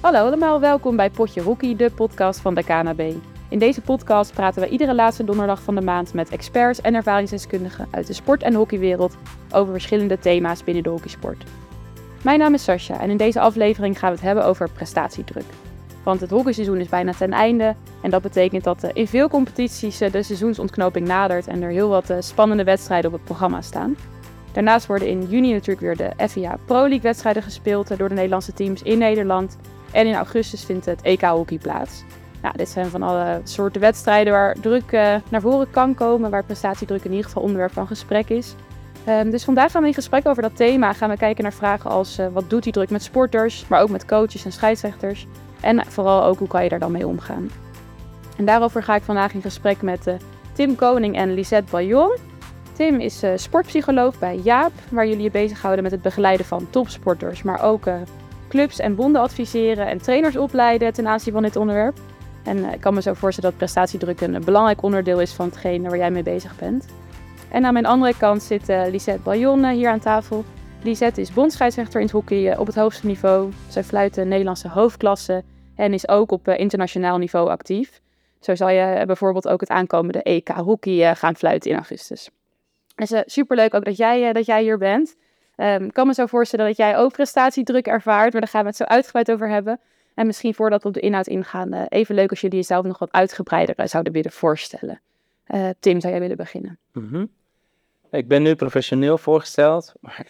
Hallo allemaal, welkom bij Potje Hockey, de podcast van de KNHB. In deze podcast praten we iedere laatste donderdag van de maand met experts en ervaringsdeskundigen uit de sport- en hockeywereld over verschillende thema's binnen de hockeysport. Mijn naam is Sascha en in deze aflevering gaan we het hebben over prestatiedruk. Want het hockeyseizoen is bijna ten einde en dat betekent dat in veel competities de seizoensontknoping nadert en er heel wat spannende wedstrijden op het programma staan. Daarnaast worden in juni natuurlijk weer de FIA Pro League wedstrijden gespeeld door de Nederlandse teams in Nederland. En in augustus vindt het EK Hockey plaats. Nou, dit zijn van alle soorten wedstrijden waar druk naar voren kan komen, waar prestatiedruk in ieder geval onderwerp van gesprek is. Dus vandaag gaan we in gesprek over dat thema. Gaan we kijken naar vragen als wat doet die druk met sporters, maar ook met coaches en scheidsrechters. En vooral ook hoe kan je daar dan mee omgaan. En daarover ga ik vandaag in gesprek met Tim Koning en Lisette Bayon. Tim is sportpsycholoog bij Jaap, waar jullie je bezighouden met het begeleiden van topsporters, maar ook clubs en bonden adviseren en trainers opleiden ten aanzien van dit onderwerp. En ik kan me zo voorstellen dat prestatiedruk een belangrijk onderdeel is van hetgeen waar jij mee bezig bent. En aan mijn andere kant zit Lisette Bayon hier aan tafel. Lisette is bondsscheidsrechter in het hockey op het hoogste niveau. Zij fluit de Nederlandse hoofdklasse en is ook op internationaal niveau actief. Zo zal je bijvoorbeeld ook het aankomende EK hockey gaan fluiten in augustus. Het is superleuk ook dat jij hier bent. Ik kan me zo voorstellen dat jij ook prestatiedruk ervaart, maar daar gaan we het zo uitgebreid over hebben. En misschien voordat we op de inhoud ingaan, even leuk als jullie jezelf nog wat uitgebreider zouden willen voorstellen. Tim, zou jij willen beginnen? Mm-hmm. Ik ben nu professioneel voorgesteld, maar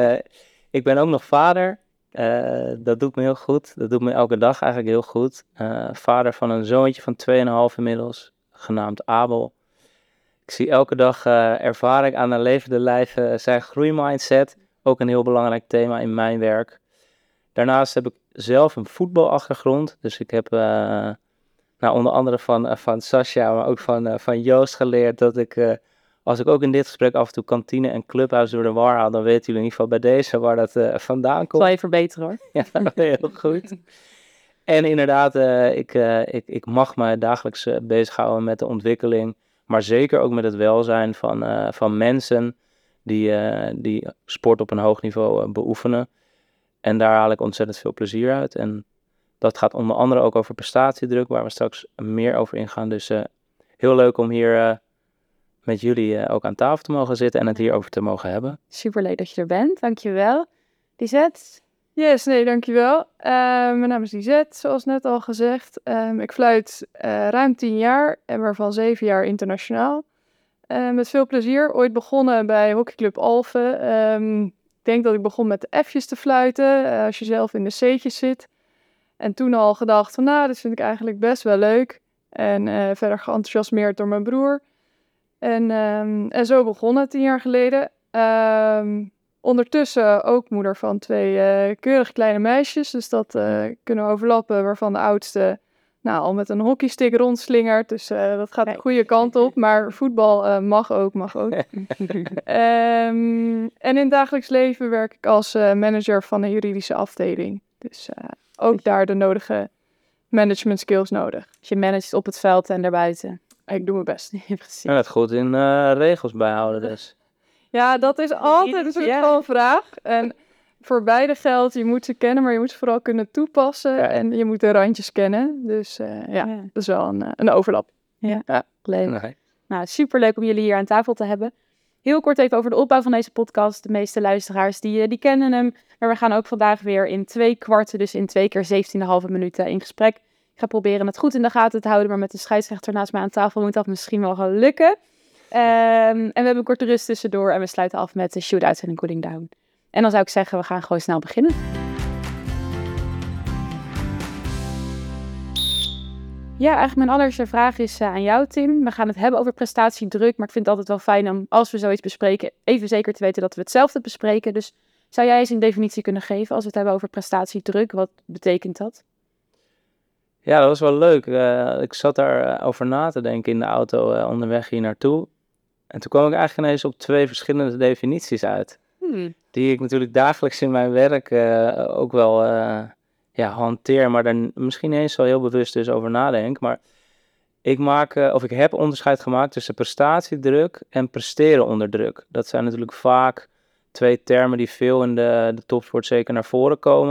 ik ben ook nog vader. Dat doet me heel goed. Dat doet me elke dag eigenlijk heel goed. Vader van een zoontje van 2,5 inmiddels, genaamd Abel. Ik zie elke dag, ervaar ik aan een levende lijf zijn groeimindset. Ook een heel belangrijk thema in mijn werk. Daarnaast heb ik zelf een voetbalachtergrond. Dus ik heb onder andere van Sascha, maar ook van Joost geleerd dat ik, als ik ook in dit gesprek af en toe kantine en clubhuis door de war haal, dan weten jullie in ieder geval bij deze waar dat vandaan komt. Zal je verbeteren hoor. Ja, heel goed. En inderdaad, ik mag me dagelijks bezighouden met de ontwikkeling, maar zeker ook met het welzijn van mensen die sport op een hoog niveau beoefenen. En daar haal ik ontzettend veel plezier uit. En dat gaat onder andere ook over prestatiedruk, waar we straks meer over ingaan. Dus heel leuk om hier met jullie ook aan tafel te mogen zitten en het hierover te mogen hebben. Superleuk dat je er bent, dankjewel. Lisette? Yes, nee, dankjewel. Mijn naam is Lisette, zoals net al gezegd. Ik fluit ruim 10 jaar en waarvan 7 jaar internationaal. Met veel plezier. Ooit begonnen bij hockeyclub Alphen. Ik denk dat ik begon met de F'jes te fluiten, als je zelf in de C'tjes zit. En toen al gedacht van, nou, dit vind ik eigenlijk best wel leuk. En verder geenthousiasmeerd door mijn broer. En zo begonnen 10 jaar geleden. Ondertussen ook moeder van 2 keurig kleine meisjes. Dus dat kunnen we overlappen, waarvan de oudste al met een hockeystick rondslingert. Dus dat gaat de goede kant op. Maar voetbal mag ook. En in het dagelijks leven werk ik als manager van een juridische afdeling. Dus ook daar de nodige management skills nodig. Dus je managt op het veld en daarbuiten. Ik doe mijn best. Ja, precies. Je bent goed in regels bijhouden dus. Ja, dat is altijd een soort van vraag. En voor beide geldt, je moet ze kennen, maar je moet ze vooral kunnen toepassen. Ja. En je moet de randjes kennen. Dus dat is wel een overlap. Ja, leuk. Nee. Nou, superleuk om jullie hier aan tafel te hebben. Heel kort even over de opbouw van deze podcast. De meeste luisteraars die kennen hem. Maar we gaan ook vandaag weer in 2 kwarten, dus in 2 keer 17,5 minuten in gesprek. Ik ga proberen het goed in de gaten te houden, maar met de scheidsrechter naast mij aan tafel moet dat misschien wel gaan lukken. En we hebben een korte rust tussendoor en we sluiten af met de shootouts en een cooling down. En dan zou ik zeggen, we gaan gewoon snel beginnen. Ja, eigenlijk mijn allereerste vraag is aan jou, Tim. We gaan het hebben over prestatiedruk, maar ik vind het altijd wel fijn om, als we zoiets bespreken, even zeker te weten dat we hetzelfde bespreken. Dus zou jij eens een definitie kunnen geven als we het hebben over prestatiedruk? Wat betekent dat? Ja, dat was wel leuk. Ik zat daar over na te denken in de auto onderweg hier naartoe. En toen kwam ik eigenlijk ineens op 2 verschillende definities uit. Die ik natuurlijk dagelijks in mijn werk ook wel hanteer, maar daar misschien niet eens zo heel bewust dus over nadenk. Maar ik heb onderscheid gemaakt tussen prestatiedruk en presteren onder druk. Dat zijn natuurlijk vaak 2 termen die veel in de topsport zeker naar voren komen.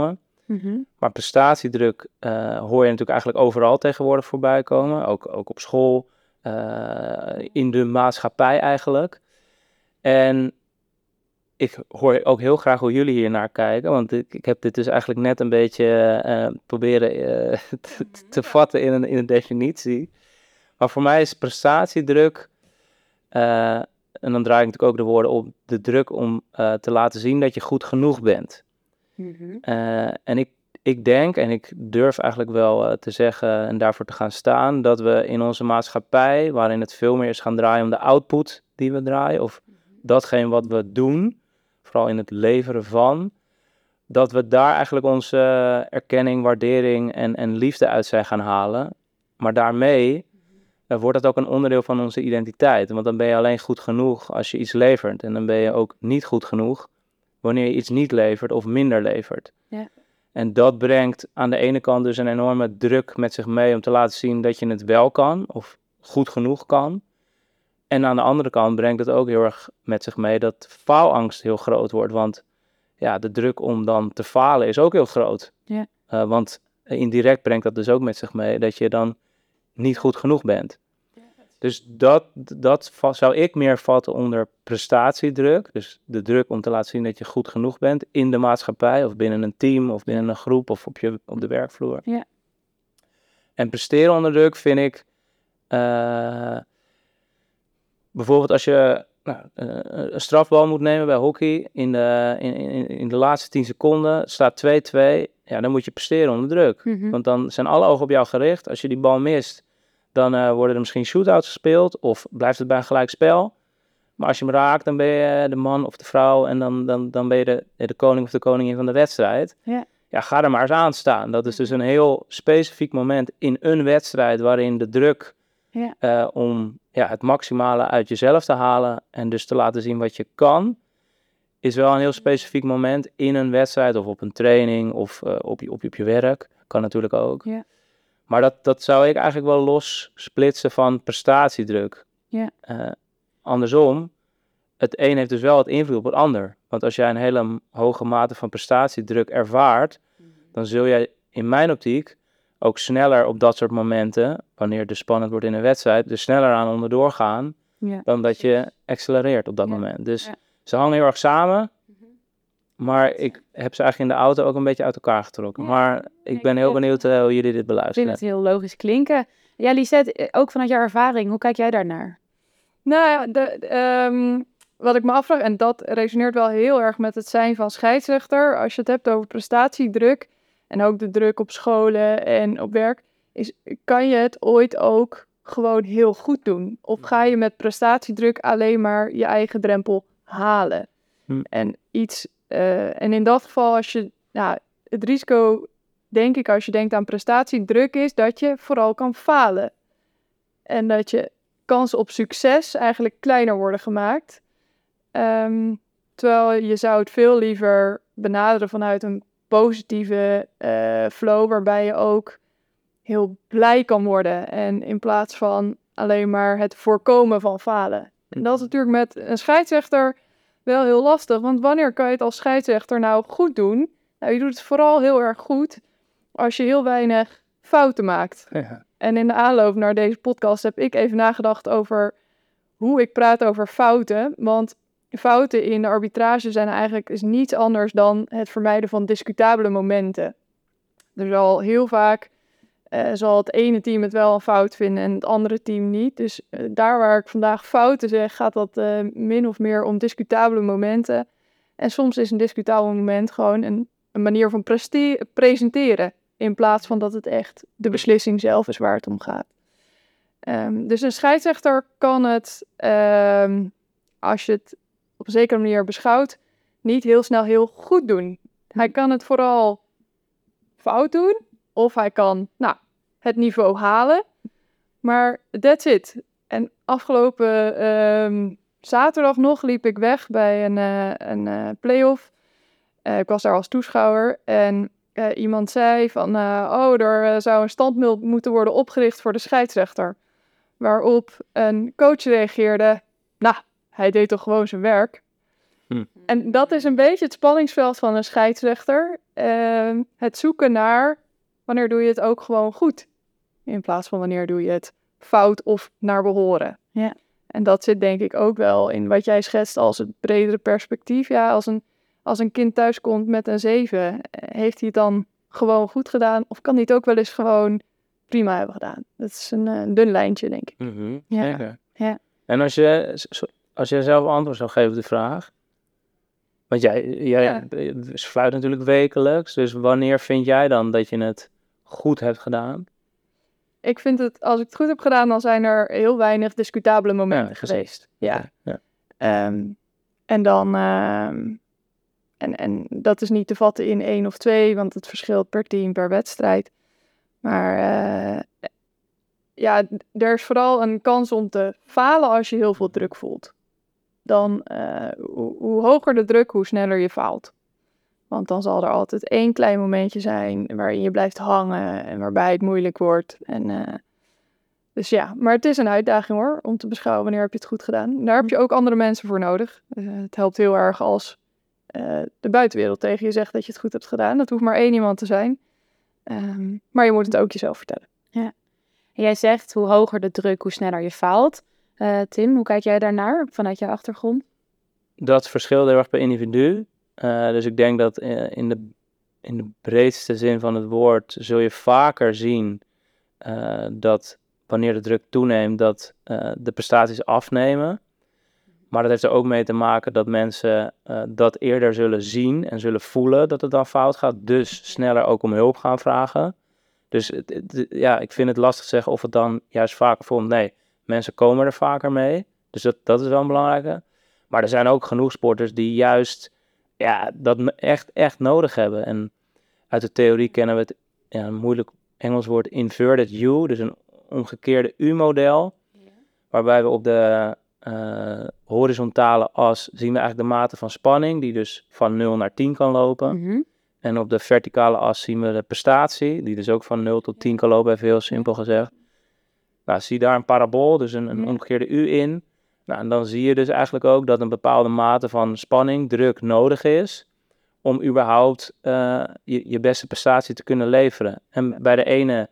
Maar prestatiedruk hoor je natuurlijk eigenlijk overal tegenwoordig voorbij komen. Ook op school, in de maatschappij eigenlijk. En ik hoor ook heel graag hoe jullie hier naar kijken. Want ik heb dit dus eigenlijk net een beetje proberen te vatten in een definitie. Maar voor mij is prestatiedruk, en dan draai ik natuurlijk ook de woorden op, de druk om te laten zien dat je goed genoeg bent. En ik denk, en ik durf eigenlijk wel te zeggen en daarvoor te gaan staan, dat we in onze maatschappij, waarin het veel meer is gaan draaien om de output die we draaien, of datgene wat we doen, vooral in het leveren van, dat we daar eigenlijk onze erkenning, waardering en liefde uit zijn gaan halen. Maar daarmee wordt dat ook een onderdeel van onze identiteit. Want dan ben je alleen goed genoeg als je iets levert. En dan ben je ook niet goed genoeg wanneer je iets niet levert of minder levert. Ja. En dat brengt aan de ene kant dus een enorme druk met zich mee om te laten zien dat je het wel kan of goed genoeg kan. En aan de andere kant brengt het ook heel erg met zich mee dat faalangst heel groot wordt. Want ja, de druk om dan te falen is ook heel groot. Ja. Want indirect brengt dat dus ook met zich mee dat je dan niet goed genoeg bent. Dus dat zou ik meer vatten onder prestatiedruk. Dus de druk om te laten zien dat je goed genoeg bent in de maatschappij of binnen een team of binnen een groep of op de werkvloer. Ja. En presteren onder druk vind ik bijvoorbeeld als je een strafbal moet nemen bij hockey in de laatste 10 seconden, staat 2-2, ja, dan moet je presteren onder druk. Want dan zijn alle ogen op jou gericht. Als je die bal mist, dan worden er misschien shootouts gespeeld of blijft het bij een gelijk spel. Maar als je hem raakt, dan ben je de man of de vrouw en dan ben je de koning of de koningin van de wedstrijd. Ja. Ja, ga er maar eens aan staan. Dat is dus een heel specifiek moment in een wedstrijd waarin de druk om het maximale uit jezelf te halen en dus te laten zien wat je kan, is wel een heel specifiek moment in een wedstrijd of op een training of op je werk. Kan natuurlijk ook. Ja. Maar dat zou ik eigenlijk wel los splitsen van prestatiedruk. Ja. Andersom, het een heeft dus wel het invloed op het ander. Want als jij een hele hoge mate van prestatiedruk ervaart, dan zul jij in mijn optiek ook sneller op dat soort momenten, wanneer het dus spannend wordt in een wedstrijd, er sneller aan onderdoor gaan dan dat je accelereert op dat moment. Dus ze hangen heel erg samen, maar ik heb ze eigenlijk in de auto ook een beetje uit elkaar getrokken. Maar ik ben heel benieuwd hoe jullie dit beluisteren. Ik vind het heel logisch klinken. Ja, Lisette, ook vanuit jouw ervaring, hoe kijk jij daarnaar? Nou ja, wat ik me afvraag, en dat resoneert wel heel erg met het zijn van scheidsrechter, als je het hebt over prestatiedruk en ook de druk op scholen en op werk, kan je het ooit ook gewoon heel goed doen? Of ga je met prestatiedruk alleen maar je eigen drempel halen? En in dat geval, het risico, denk ik, als je denkt aan prestatiedruk, is dat je vooral kan falen. En dat je kansen op succes eigenlijk kleiner worden gemaakt. Terwijl je zou het veel liever benaderen vanuit een positieve flow, waarbij je ook heel blij kan worden. En in plaats van alleen maar het voorkomen van falen. En dat is natuurlijk met een scheidsrechter wel heel lastig. Want wanneer kan je het als scheidsrechter nou goed doen? Nou, je doet het vooral heel erg goed als je heel weinig fouten maakt. Ja. En in de aanloop naar deze podcast heb ik even nagedacht over hoe ik praat over fouten. Want fouten in de arbitrage is niets anders dan het vermijden van discutabele momenten. Er zal heel vaak zal het ene team het wel een fout vinden en het andere team niet. Dus daar waar ik vandaag fouten zeg, gaat dat min of meer om discutabele momenten. En soms is een discutabel moment gewoon een manier van presenteren. In plaats van dat het echt de beslissing zelf is waar het om gaat. Dus een scheidsrechter kan het, als je het op een zekere manier beschouwt, niet heel snel heel goed doen. Hij kan het vooral fout doen. Of hij kan het niveau halen. Maar that's it. En afgelopen zaterdag nog liep ik weg bij een play-off. Ik was daar als toeschouwer. En iemand zei van, er zou een standbeeld moeten worden opgericht voor de scheidsrechter. Waarop een coach reageerde, hij deed toch gewoon zijn werk. En dat is een beetje het spanningsveld van een scheidsrechter. Het zoeken naar wanneer doe je het ook gewoon goed. In plaats van wanneer doe je het fout of naar behoren. Ja. En dat zit denk ik ook wel in wat jij schetst als het bredere perspectief. Ja, als een kind thuiskomt met een 7, heeft hij het dan gewoon goed gedaan? Of kan hij het ook wel eens gewoon prima hebben gedaan? Dat is een dun lijntje, denk ik. Ja. Zeker. Ja. En als jij zelf antwoord zou geven op de vraag. Want jij fluit natuurlijk wekelijks. Dus wanneer vind jij dan dat je het goed hebt gedaan? Ik vind het, als ik het goed heb gedaan, dan zijn er heel weinig discutabele momenten geweest. Ja. En dan, en dat is niet te vatten in 1 of 2, want het verschilt per team, per wedstrijd. Maar er is vooral een kans om te falen als je heel veel druk voelt. Dan, hoe hoger de druk, hoe sneller je faalt. Want dan zal er altijd 1 klein momentje zijn waarin je blijft hangen en waarbij het moeilijk wordt. Dus ja, maar het is een uitdaging hoor, om te beschouwen wanneer heb je het goed gedaan. Daar heb je ook andere mensen voor nodig. Het helpt heel erg als de buitenwereld tegen je zegt dat je het goed hebt gedaan. Dat hoeft maar 1 iemand te zijn. Maar je moet het ook jezelf vertellen. Ja. En jij zegt, hoe hoger de druk, hoe sneller je faalt. Tim, hoe kijk jij daarnaar vanuit jouw achtergrond? Dat verschilt heel erg per individu. Dus ik denk dat in de breedste zin van het woord zul je vaker zien dat wanneer de druk toeneemt, dat de prestaties afnemen. Maar dat heeft er ook mee te maken dat mensen dat eerder zullen zien en zullen voelen dat het dan fout gaat. Dus sneller ook om hulp gaan vragen. Dus ik vind het lastig zeggen of het dan juist vaker voorkomt. Nee, mensen komen er vaker mee. Dus dat is wel een belangrijke. Maar er zijn ook genoeg sporters die juist dat echt nodig hebben. En uit de theorie kennen we het, een moeilijk Engels woord, inverted U. Dus een omgekeerde U-model. Ja. Waarbij we op de horizontale as zien we eigenlijk de mate van spanning. Die dus van 0 naar 10 kan lopen. Mm-hmm. En op de verticale as zien we de prestatie. Die dus ook van 0 tot 10 kan lopen, even heel simpel gezegd. Nou, zie daar een parabool, dus een omgekeerde U in. Nou, en dan zie je dus eigenlijk ook dat een bepaalde mate van spanning, druk nodig is om überhaupt je beste prestatie te kunnen leveren. En bij de ene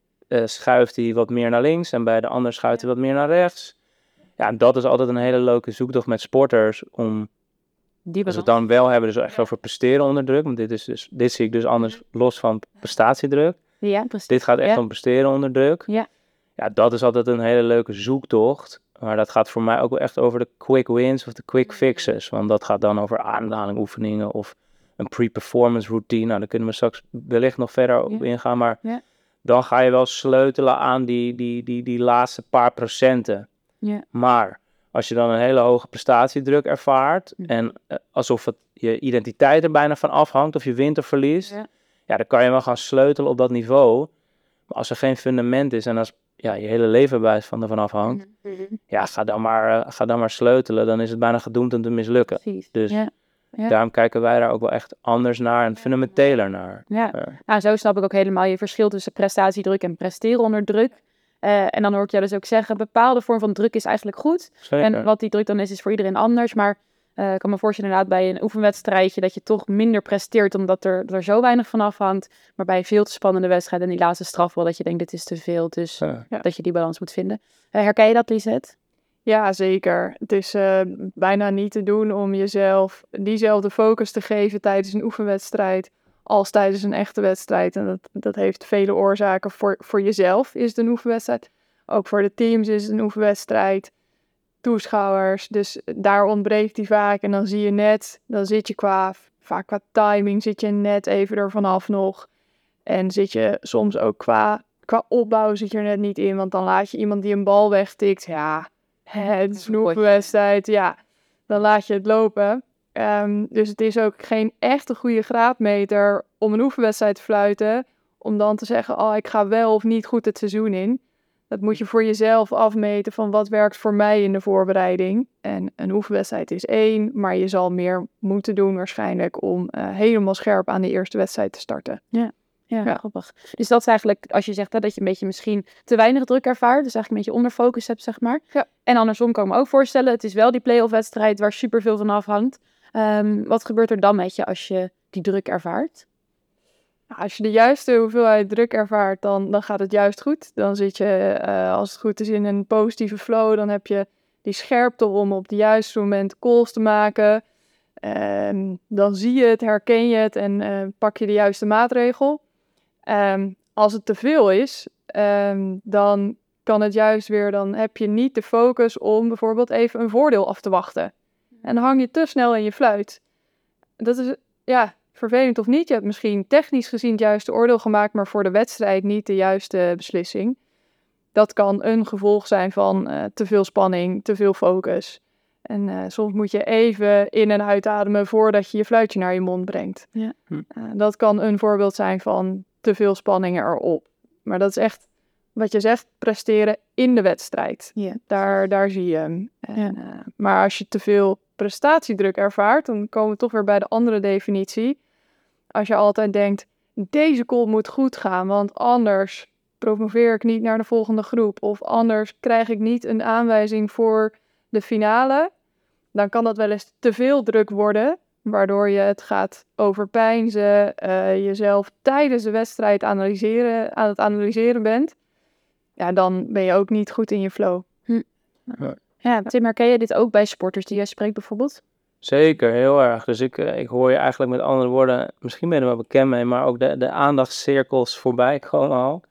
schuift hij wat meer naar links en bij de andere schuift hij wat meer naar rechts. Ja, en dat is altijd een hele leuke zoektocht met sporters om, als we het dan wel hebben, dus echt over presteren onder druk. Want dit zie ik dus anders los van prestatiedruk. Ja, precies. Dit gaat echt om presteren onder druk. Ja. Ja, dat is altijd een hele leuke zoektocht. Maar dat gaat voor mij ook wel echt over de quick wins of de quick fixes. Want dat gaat dan over ademhalingoefeningen of een pre-performance routine. Nou, daar kunnen we straks wellicht nog verder op ingaan. Maar dan ga je wel sleutelen aan die laatste paar procenten. Ja. Maar als je dan een hele hoge prestatiedruk ervaart en alsof het je identiteit er bijna van afhangt of je wint of verliest. Ja, dan kan je wel gaan sleutelen op dat niveau. Maar als er geen fundament is en als je hele leven ervan afhangt, ga dan maar sleutelen. Dan is het bijna gedoemd om te mislukken. Precies. Dus daarom kijken wij daar ook wel echt anders naar en fundamenteler naar. Ja. Nou, zo snap ik ook helemaal je verschil tussen prestatiedruk en presteren onder druk. En dan hoor ik jou dus ook zeggen, een bepaalde vorm van druk is eigenlijk goed. Zeker. En wat die druk dan is voor iedereen anders. Maar ik kan me voorstellen inderdaad bij een oefenwedstrijdje dat je toch minder presteert omdat er zo weinig van afhangt. Maar bij een veel te spannende wedstrijd en die laatste strafbal dat je denkt dit is te veel. Dus dat je die balans moet vinden. Herken je dat, Lisette? Ja, zeker. Het is bijna niet te doen om jezelf diezelfde focus te geven tijdens een oefenwedstrijd als tijdens een echte wedstrijd. En dat heeft vele oorzaken. Voor jezelf is het een oefenwedstrijd. Ook voor de teams is het een oefenwedstrijd. Toeschouwers, dus daar ontbreekt die vaak. En dan zie je dan zit je vaak qua timing zit je net even er vanaf nog. En zit je soms ook qua opbouw zit je er net niet in. Want dan laat je iemand die een bal wegtikt. Ja, het is een oefenwedstrijd. Ja, dan laat je het lopen. Dus het is ook geen echte goede graadmeter om een oefenwedstrijd te fluiten. Om dan te zeggen, ik ga wel of niet goed het seizoen in. Dat moet je voor jezelf afmeten van wat werkt voor mij in de voorbereiding. En een oefenwedstrijd is 1, maar je zal meer moeten doen waarschijnlijk om helemaal scherp aan de eerste wedstrijd te starten. Ja, grappig. Dus dat is eigenlijk, als je zegt dat je een beetje misschien te weinig druk ervaart, dus eigenlijk een beetje onderfocus hebt, zeg maar. Ja. En andersom kan ik me ook voorstellen, het is wel die play-off wedstrijd waar superveel van afhangt. Wat gebeurt er dan met je als je die druk ervaart? Als je de juiste hoeveelheid druk ervaart, dan gaat het juist goed. Dan zit je, als het goed is, in een positieve flow. Dan heb je die scherpte om op het juiste moment calls te maken. Dan zie je het, herken je het en pak je de juiste maatregel. Als het te veel is, dan kan het juist weer, dan heb je niet de focus om bijvoorbeeld even een voordeel af te wachten. En dan hang je te snel in je fluit. Dat is, vervelend of niet. Je hebt misschien technisch gezien het juiste oordeel gemaakt, maar voor de wedstrijd niet de juiste beslissing. Dat kan een gevolg zijn van te veel spanning, te veel focus. En soms moet je even in- en uitademen voordat je je fluitje naar je mond brengt. Ja. Dat kan een voorbeeld zijn van te veel spanning erop. Maar dat is echt, wat je zegt, presteren in de wedstrijd. Ja. Daar zie je hem. Maar als je te veel prestatiedruk ervaart, dan komen we toch weer bij de andere definitie. Als je altijd denkt, deze call moet goed gaan, want anders promoveer ik niet naar de volgende groep. Of anders krijg ik niet een aanwijzing voor de finale. Dan kan dat wel eens te veel druk worden, waardoor je het gaat overpeinzen, jezelf tijdens de wedstrijd aan het analyseren bent. Ja, dan ben je ook niet goed in je flow. Ja, Tim, herken je dit ook bij sporters die jij spreekt bijvoorbeeld? Zeker, heel erg. Dus ik hoor je eigenlijk met andere woorden, misschien ben je er wel bekend mee, maar ook de aandachtscirkels voorbij komen al.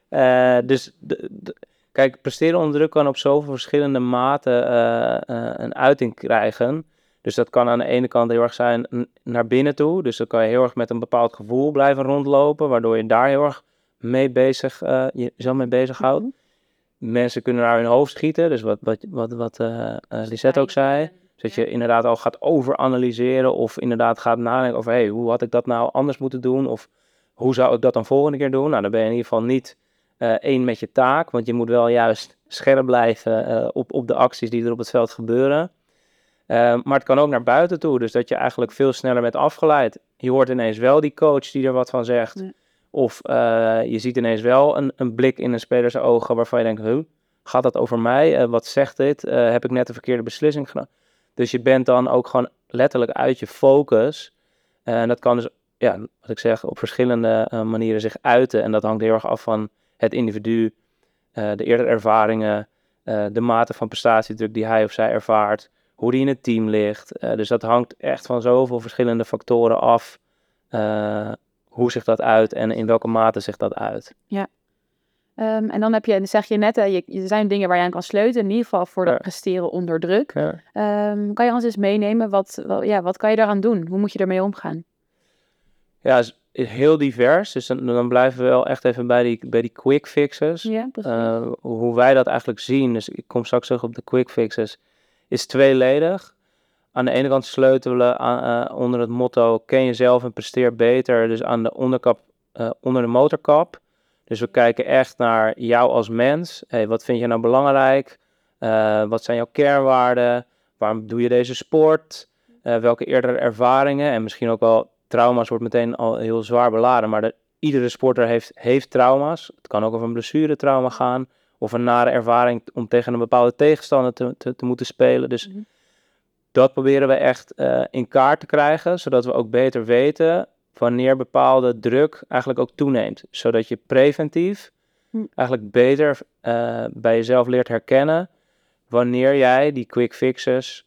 Kijk, presteren onder druk kan op zoveel verschillende maten een uiting krijgen. Dus dat kan aan de ene kant heel erg zijn naar binnen toe. Dus dan kan je heel erg met een bepaald gevoel blijven rondlopen, waardoor je daar heel erg jezelf mee bezighoudt. Mensen kunnen naar hun hoofd schieten, dus wat Lisette ook zei. Dus dat je inderdaad al gaat overanalyseren of inderdaad gaat nadenken over hoe had ik dat nou anders moeten doen? Of hoe zou ik dat dan volgende keer doen? Nou, dan ben je in ieder geval niet één met je taak, want je moet wel juist scherp blijven op de acties die er op het veld gebeuren. Maar het kan ook naar buiten toe, dus dat je eigenlijk veel sneller bent afgeleid. Je hoort ineens wel die coach die er wat van zegt. Ja. Of je ziet ineens wel een blik in een spelers ogen waarvan je denkt, gaat dat over mij? Wat zegt dit? Heb ik net de verkeerde beslissing genomen? Dus je bent dan ook gewoon letterlijk uit je focus. En dat kan dus, wat ik zeg, op verschillende manieren zich uiten. En dat hangt heel erg af van het individu, de eerdere ervaringen, de mate van prestatiedruk die hij of zij ervaart, hoe die in het team ligt. Dus dat hangt echt van zoveel verschillende factoren af, hoe zich dat uit en in welke mate zich dat uit. Ja. En dan zeg je net, er zijn dingen waar je aan kan sleutelen, in ieder geval voor dat presteren onder druk. Ja. Kan je ons eens meenemen, wat kan je daaraan doen? Hoe moet je ermee omgaan? Ja, het is heel divers. Dus dan blijven we wel echt even bij die quick fixes. Ja, hoe wij dat eigenlijk zien, dus ik kom straks terug op de quick fixes, is tweeledig. Aan de ene kant sleutelen we onder het motto, ken jezelf en presteer beter. Dus aan de onderkap, onder de motorkap. Dus we kijken echt naar jou als mens. Wat vind je nou belangrijk? Wat zijn jouw kernwaarden? Waarom doe je deze sport? Welke eerdere ervaringen? En misschien ook wel trauma's wordt meteen al heel zwaar beladen. Maar iedere sporter heeft trauma's. Het kan ook over een blessuretrauma gaan. Of een nare ervaring om tegen een bepaalde tegenstander te moeten spelen. Dus dat proberen we echt in kaart te krijgen. Zodat we ook beter weten wanneer bepaalde druk eigenlijk ook toeneemt. Zodat je preventief eigenlijk beter bij jezelf leert herkennen wanneer jij die quick fixes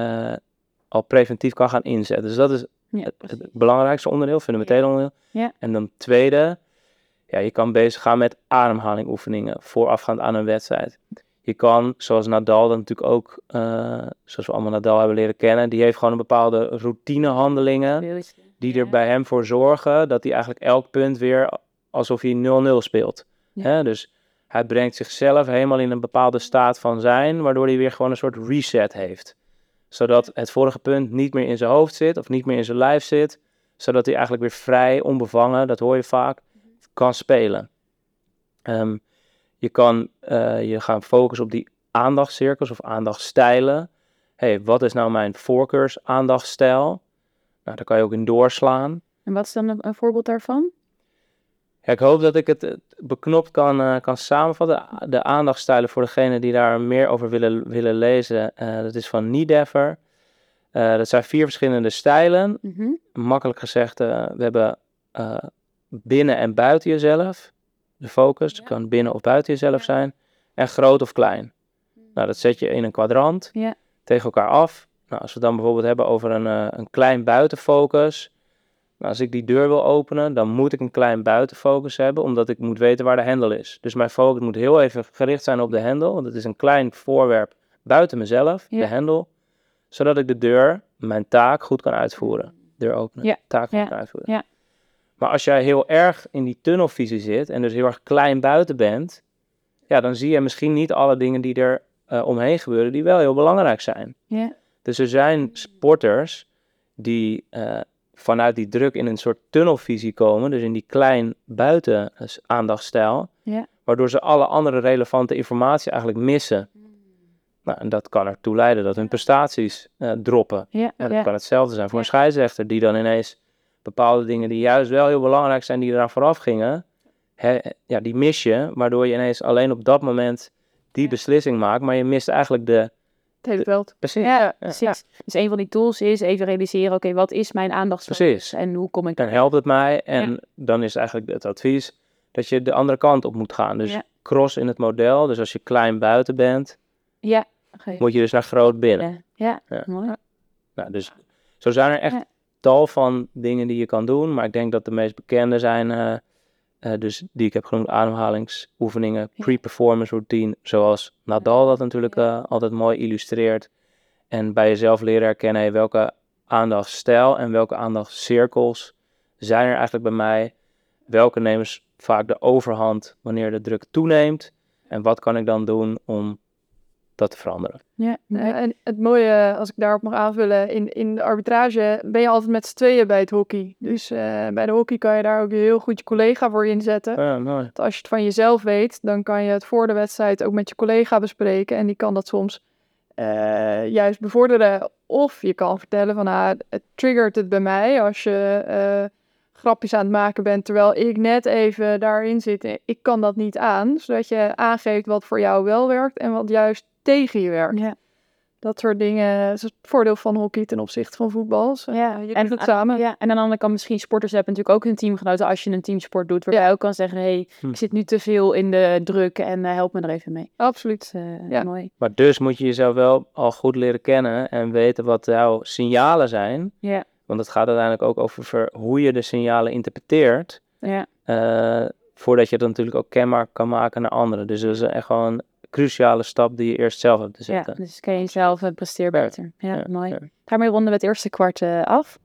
al preventief kan gaan inzetten. Dus dat is het belangrijkste onderdeel, fundamentele onderdeel. Ja. En dan tweede, je kan bezig gaan met ademhalingoefeningen voorafgaand aan een wedstrijd. Je kan, zoals Nadal dat natuurlijk ook, zoals we allemaal Nadal hebben leren kennen, die heeft gewoon een bepaalde routinehandelingen die er bij hem voor zorgen dat hij eigenlijk elk punt weer alsof hij 0-0 speelt. Ja. Dus hij brengt zichzelf helemaal in een bepaalde staat van zijn, waardoor hij weer gewoon een soort reset heeft. Zodat het vorige punt niet meer in zijn hoofd zit of niet meer in zijn lijf zit, zodat hij eigenlijk weer vrij, onbevangen, dat hoor je vaak, kan spelen. Je kan je gaan focussen op die aandachtscirkels of aandachtsstijlen. Wat is nou mijn voorkeursaandachtsstijl? Nou, daar kan je ook in doorslaan. En wat is dan een voorbeeld daarvan? Ja, ik hoop dat ik het beknopt kan samenvatten. De aandachtsstijlen voor degenen die daar meer over willen lezen, dat is van Niedeffer. Dat zijn 4 verschillende stijlen. Mhm. Makkelijk gezegd, we hebben binnen en buiten jezelf. De focus, het kan binnen of buiten jezelf zijn. En groot of klein. Nou, dat zet je in een kwadrant Ja. tegen elkaar af. Nou, als we het dan bijvoorbeeld hebben over een klein buitenfocus. Nou, als ik die deur wil openen, dan moet ik een klein buitenfocus hebben, omdat ik moet weten waar de hendel is. Dus mijn focus moet heel even gericht zijn op de hendel, want het is een klein voorwerp buiten mezelf, de hendel, zodat ik de deur, mijn taak, goed kan uitvoeren. Deur openen, taak goed kan uitvoeren. Ja. Maar als jij heel erg in die tunnelvisie zit en dus heel erg klein buiten bent, ja, dan zie je misschien niet alle dingen die er omheen gebeuren, die wel heel belangrijk zijn. Ja. Dus er zijn sporters die vanuit die druk in een soort tunnelvisie komen, dus in die klein buiten aandachtstijl, waardoor ze alle andere relevante informatie eigenlijk missen. Nou, en dat kan ertoe leiden dat hun prestaties droppen. Dat kan hetzelfde zijn voor een scheidsrechter die dan ineens bepaalde dingen die juist wel heel belangrijk zijn, die eraan vooraf gingen, die mis je, waardoor je ineens alleen op dat moment die beslissing maakt, maar je mist eigenlijk het hele veld. Precies. Ja, precies. Dus een van die tools is even realiseren, oké, wat is mijn aandachtsfocus en hoe kom ik dan helpt het mij en dan is eigenlijk het advies dat je de andere kant op moet gaan. Dus cross in het model, dus als je klein buiten bent, moet je dus naar groot binnen. Ja, mooi. Nou, dus zo zijn er echt tal van dingen die je kan doen, maar ik denk dat de meest bekende zijn, dus die ik heb genoemd, ademhalingsoefeningen, pre-performance routine, zoals Nadal dat natuurlijk altijd mooi illustreert. En bij jezelf leren herkennen, welke aandachtsstijl en welke aandachtscirkels zijn er eigenlijk bij mij. Welke nemen vaak de overhand wanneer de druk toeneemt. En wat kan ik dan doen om dat te veranderen. Ja, en het mooie, als ik daarop mag aanvullen, in de arbitrage ben je altijd met z'n tweeën bij het hockey. Dus bij de hockey kan je daar ook heel goed je collega voor inzetten. Ja, mooi. Want als je het van jezelf weet, dan kan je het voor de wedstrijd ook met je collega bespreken. En die kan dat soms juist bevorderen. Of je kan vertellen van, het triggert het bij mij als je grapjes aan het maken bent, terwijl ik net even daarin zit. Ik kan dat niet aan, zodat je aangeeft wat voor jou wel werkt en wat juist tegen je werkt. Ja. Dat soort dingen is het voordeel van hockey ten opzichte van voetbal. Dus, je doet het samen. Ja, en aan de andere kant misschien sporters hebben natuurlijk ook hun teamgenoten als je een teamsport doet. Waar je ook kan zeggen, ik zit nu te veel in de druk en help me er even mee. Absoluut. Mooi. Maar dus moet je jezelf wel al goed leren kennen en weten wat jouw signalen zijn. Ja. Want het gaat uiteindelijk ook over hoe je de signalen interpreteert. Ja. Voordat je het natuurlijk ook kenbaar kan maken naar anderen. Dus dat is echt gewoon een cruciale stap die je eerst zelf hebt te zetten. Ja, dus ken je jezelf en presteer beter. Ja, mooi. Ga maar ronden met het eerste kwart af.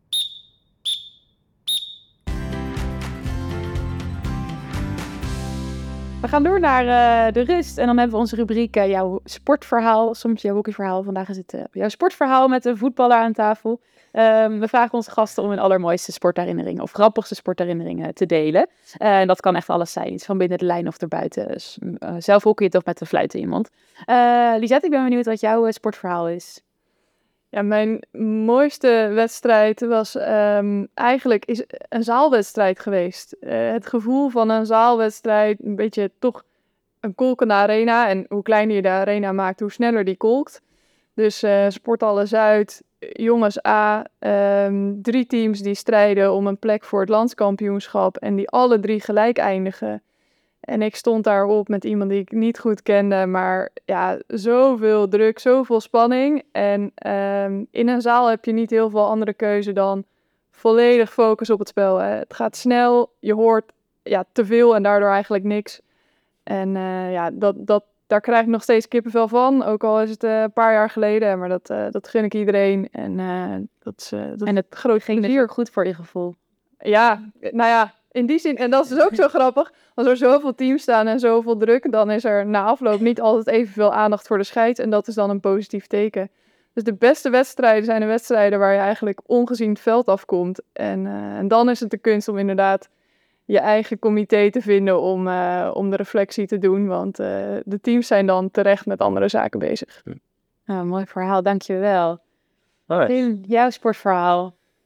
We gaan door naar de rust. En dan hebben we onze rubriek jouw sportverhaal. Soms jouw hockeyverhaal. Vandaag is het jouw sportverhaal met een voetballer aan tafel. We vragen onze gasten om hun allermooiste sportherinneringen of grappigste sportherinneringen te delen. En dat kan echt alles zijn. Iets van binnen de lijn of erbuiten. Dus, zelf hockeyen of met een fluit in je mond. Lisette, ik ben benieuwd wat jouw sportverhaal is. Ja, mijn mooiste wedstrijd was eigenlijk een zaalwedstrijd geweest. Het gevoel van een zaalwedstrijd, een beetje toch een kolkende arena. En hoe kleiner je de arena maakt, hoe sneller die kolkt. Dus Sporthallen Zuid, jongens A, 3 teams die strijden om een plek voor het landskampioenschap. En die alle 3 gelijk eindigen. En ik stond daarop met iemand die ik niet goed kende, maar ja, zoveel druk, zoveel spanning. En in een zaal heb je niet heel veel andere keuze dan volledig focus op het spel. Hè. Het gaat snel, je hoort te veel en daardoor eigenlijk niks. En daar krijg ik nog steeds kippenvel van, ook al is het een paar jaar geleden. Maar dat gun ik iedereen. En het groot ging plezier. Dus goed voor je gevoel. Ja, nou ja. In die zin, en dat is dus ook zo grappig, als er zoveel teams staan en zoveel druk, dan is er na afloop niet altijd evenveel aandacht voor de scheids en dat is dan een positief teken. Dus de beste wedstrijden zijn de wedstrijden waar je eigenlijk ongezien het veld afkomt. En dan is het de kunst om inderdaad je eigen comité te vinden om de reflectie te doen, want de teams zijn dan terecht met andere zaken bezig. Mooi verhaal, dankjewel. Nice. Tim, jouw sportverhaal.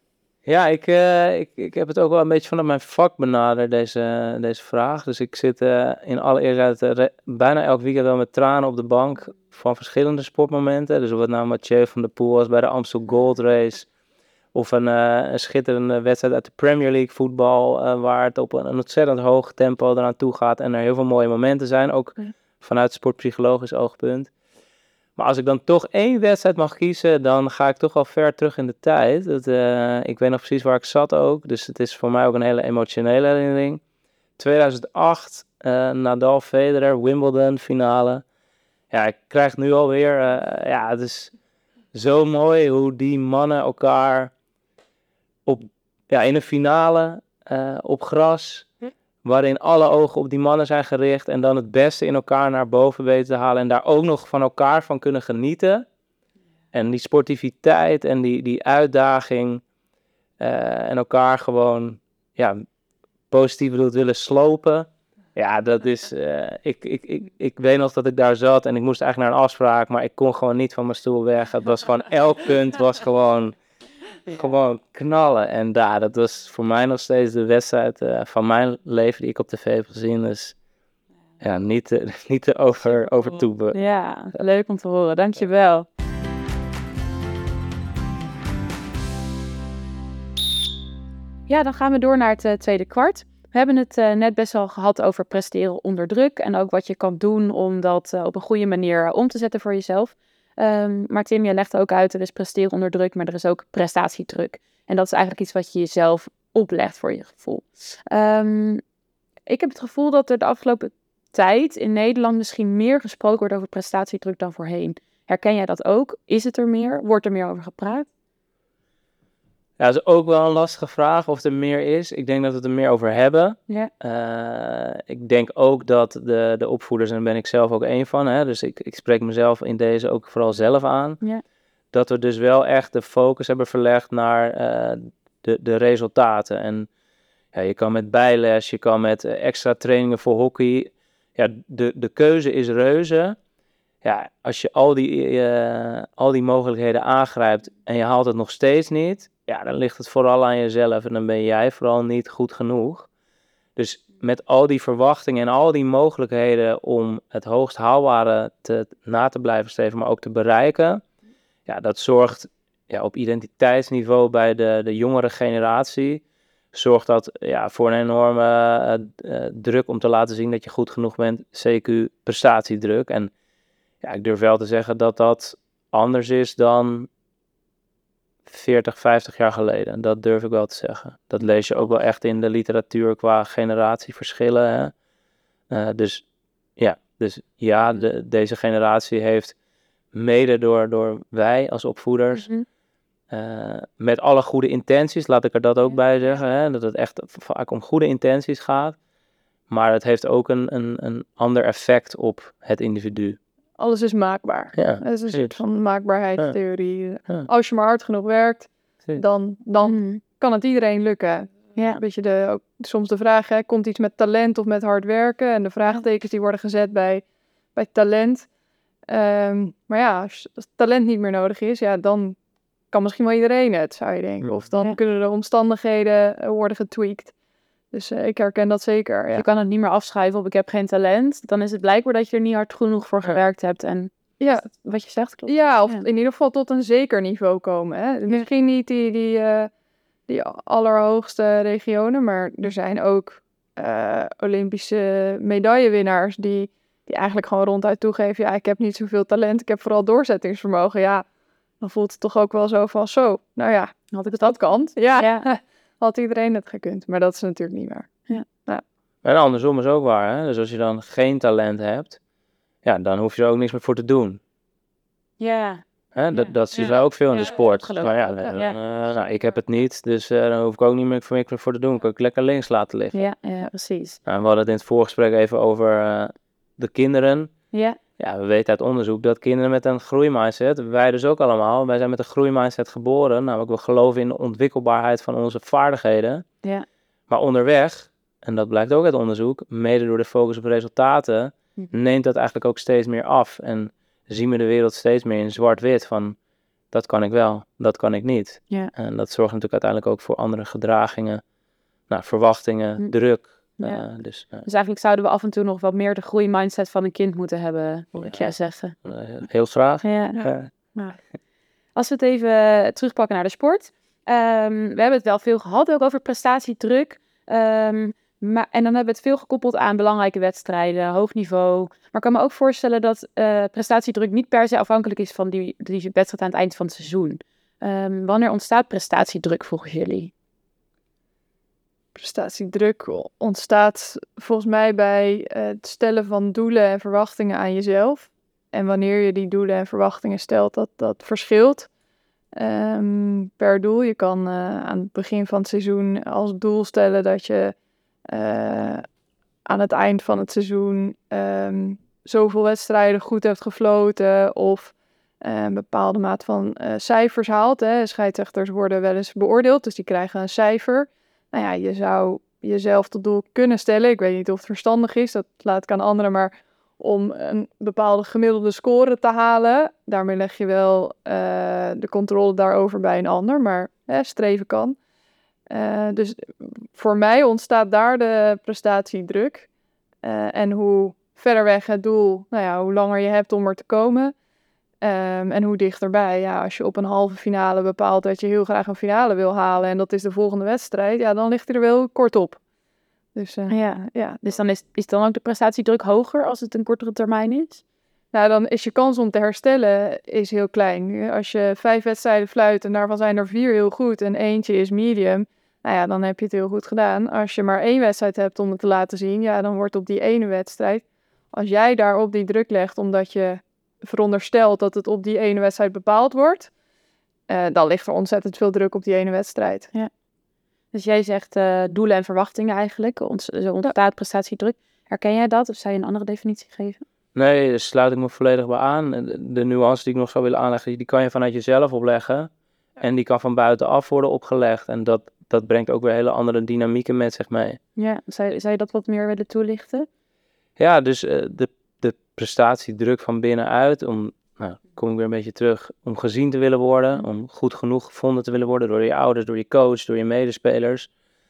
Ja, ik heb het ook wel een beetje vanuit mijn vak benaderd, deze vraag. Dus ik zit in alle eerlijkheid bijna elk weekend wel met tranen op de bank van verschillende sportmomenten. Dus of het nou Mathieu van der Poel was bij de Amstel Gold Race, of een schitterende wedstrijd uit de Premier League voetbal, waar het op een ontzettend hoog tempo eraan toe gaat en er heel veel mooie momenten zijn, ook vanuit sportpsychologisch oogpunt. Maar als ik dan toch één wedstrijd mag kiezen, dan ga ik toch wel ver terug in de tijd. Ik weet nog precies waar ik zat ook, dus het is voor mij ook een hele emotionele herinnering. 2008, Nadal Federer, Wimbledon finale. Ja, ik krijg nu alweer, het is zo mooi hoe die mannen elkaar in een finale op gras, waarin alle ogen op die mannen zijn gericht en dan het beste in elkaar naar boven weten te halen en daar ook nog van elkaar van kunnen genieten. En die sportiviteit en die uitdaging en elkaar gewoon positief bedoeld willen slopen. Ja, dat is... Ik weet nog dat ik daar zat en ik moest eigenlijk naar een afspraak, maar ik kon gewoon niet van mijn stoel weg. Het was gewoon, elk punt was gewoon knallen. En dat was voor mij nog steeds de wedstrijd van mijn leven die ik op tv heb gezien. Dus ja, niet te overtoeven. Ja, leuk om te horen. Dankjewel. Ja, dan gaan we door naar het tweede kwart. We hebben het net best wel gehad over presteren onder druk en ook wat je kan doen om dat op een goede manier om te zetten voor jezelf. Maar Tim, jij legt ook uit, er is presteren onder druk, maar er is ook prestatiedruk. En dat is eigenlijk iets wat je jezelf oplegt voor je gevoel. Ik heb het gevoel dat er de afgelopen tijd in Nederland misschien meer gesproken wordt over prestatiedruk dan voorheen. Herken jij dat ook? Is het er meer? Wordt er meer over gepraat? Ja, dat is ook wel een lastige vraag of er meer is. Ik denk dat we het er meer over hebben. Ja. Ik denk ook dat de opvoeders, en daar ben ik zelf ook één van, hè, dus ik spreek mezelf in deze ook vooral zelf aan, dat we dus wel echt de focus hebben verlegd naar de resultaten. En ja, je kan met bijles, je kan met extra trainingen voor hockey. Ja, de keuze is reuze. Ja, als je al die mogelijkheden aangrijpt en je haalt het nog steeds niet, ja, dan ligt het vooral aan jezelf en dan ben jij vooral niet goed genoeg. Dus met al die verwachtingen en al die mogelijkheden om het hoogst haalbare na te blijven streven, maar ook te bereiken, ja, dat zorgt op identiteitsniveau bij de jongere generatie, zorgt dat voor een enorme druk om te laten zien dat je goed genoeg bent, CQ prestatiedruk. En ja, ik durf wel te zeggen dat dat anders is dan 40, 50 jaar geleden. Dat durf ik wel te zeggen. Dat lees je ook wel echt in de literatuur qua generatieverschillen. Hè? Deze generatie heeft mede door wij als opvoeders, met alle goede intenties, laat ik er dat ook bij zeggen, hè? Dat het echt vaak om goede intenties gaat. Maar het heeft ook een ander effect op het individu. Alles is maakbaar. Ja, dat is een soort van maakbaarheidstheorie. Ja. Als je maar hard genoeg werkt, dan kan het iedereen lukken. Ja. Een beetje ook soms de vraag, hè, komt iets met talent of met hard werken? En de vraagtekens die worden gezet bij talent. Maar ja, als talent niet meer nodig is, ja, dan kan misschien wel iedereen het, zou je denken. Of dan kunnen de omstandigheden worden getweakt. Dus ik herken dat zeker. Ja. Je kan het niet meer afschuiven op ik heb geen talent. Dan is het blijkbaar dat je er niet hard genoeg voor gewerkt hebt. En wat je zegt klopt. Ja, of in ieder geval tot een zeker niveau komen. Hè? Misschien niet die allerhoogste regionen, maar er zijn ook Olympische medaillewinnaars die eigenlijk gewoon ronduit toegeven, ja, ik heb niet zoveel talent, ik heb vooral doorzettingsvermogen. Ja, dan voelt het toch ook wel zo van, nou ja, had ik het dat kant. Ja. Had iedereen het gekund, maar dat is natuurlijk niet waar. Ja. En andersom is ook waar, hè? Dus als je dan geen talent hebt, ja, dan hoef je er ook niks meer voor te doen. Ja. Hè? Dat zie je ook veel in de sport. Maar ik heb het niet, dus daar hoef ik ook niet meer voor te doen. Kan ik lekker links laten liggen. Ja, precies. Nou, we hadden het in het voorgesprek even over de kinderen. Ja. Ja, we weten uit onderzoek dat kinderen met een groeimindset, wij dus ook allemaal, wij zijn met een groeimindset geboren. Namelijk, we geloven in de ontwikkelbaarheid van onze vaardigheden. Ja. Maar onderweg, en dat blijkt ook uit onderzoek, mede door de focus op resultaten, neemt dat eigenlijk ook steeds meer af. En zien we de wereld steeds meer in zwart-wit van dat kan ik wel, dat kan ik niet. Ja. En dat zorgt natuurlijk uiteindelijk ook voor andere gedragingen, verwachtingen, druk. Ja. Dus eigenlijk zouden we af en toe nog wat meer de groeimindset van een kind moeten hebben, hoor ik jou zeggen. heel graag. Ja. Als we het even terugpakken naar de sport. We hebben het wel veel gehad ook over prestatiedruk. En dan hebben we het veel gekoppeld aan belangrijke wedstrijden, hoog niveau. Maar ik kan me ook voorstellen dat prestatiedruk niet per se afhankelijk is van die wedstrijd aan het eind van het seizoen. Wanneer ontstaat prestatiedruk volgens jullie? Prestatiedruk ontstaat volgens mij bij het stellen van doelen en verwachtingen aan jezelf. En wanneer je die doelen en verwachtingen stelt, dat verschilt per doel. Je kan aan het begin van het seizoen als doel stellen dat je aan het eind van het seizoen zoveel wedstrijden goed hebt gefloten of een bepaalde maat van cijfers haalt. Hè. Scheidsrechters worden wel eens beoordeeld, dus die krijgen een cijfer. Nou ja, je zou jezelf tot doel kunnen stellen. Ik weet niet of het verstandig is, dat laat ik aan anderen, maar om een bepaalde gemiddelde score te halen. Daarmee leg je wel de controle daarover bij een ander, maar streven kan. Dus voor mij ontstaat daar de prestatiedruk. En hoe verder weg het doel, hoe langer je hebt om er te komen. En hoe dichterbij. Ja, als je op een halve finale bepaalt dat je heel graag een finale wil halen en dat is de volgende wedstrijd, ja, dan ligt hij er wel kort op. Dus, Dus dan is dan ook de prestatiedruk hoger als het een kortere termijn is? Nou, dan is je kans om te herstellen is heel klein. Als je 5 wedstrijden fluit en daarvan zijn er 4 heel goed en eentje is medium, dan heb je het heel goed gedaan. Als je maar 1 wedstrijd hebt om het te laten zien, dan wordt op die ene wedstrijd, als jij daarop die druk legt omdat je veronderstelt dat het op die ene wedstrijd bepaald wordt, dan ligt er ontzettend veel druk op die ene wedstrijd. Ja. Dus jij zegt doelen en verwachtingen eigenlijk, zo ontstaat prestatiedruk. Herken jij dat of zou je een andere definitie geven? Nee, daar sluit ik me volledig bij aan. De nuance die ik nog zou willen aanleggen, die kan je vanuit jezelf opleggen. En die kan van buitenaf worden opgelegd. En dat brengt ook weer hele andere dynamieken met zich mee. Ja, zou je dat wat meer willen toelichten? Ja, dus de prestatiedruk van binnenuit, kom ik weer een beetje terug, om gezien te willen worden, om goed genoeg gevonden te willen worden door je ouders, door je coach, door je medespelers.